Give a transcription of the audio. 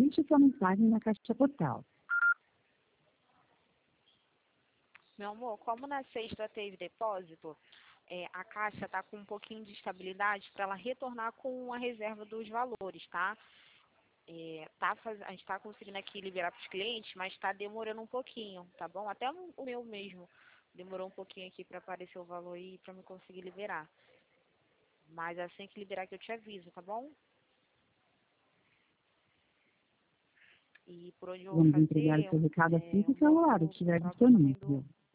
Deixe sua mensagem na caixa postal. Meu amor, como na sexta teve depósito, a Caixa está com um pouquinho de estabilidade para ela retornar com a reserva dos valores, tá? A gente está conseguindo aqui liberar para os clientes, mas está demorando um pouquinho, tá bom? Até o meu mesmo demorou um pouquinho aqui para aparecer o valor aí para me conseguir liberar. Mas assim que liberar que eu te aviso, tá bom? E por onde eu vou Vamos entregar o fazer, seu recado assim que o vou celular pro estiver próprio tamanho disponível.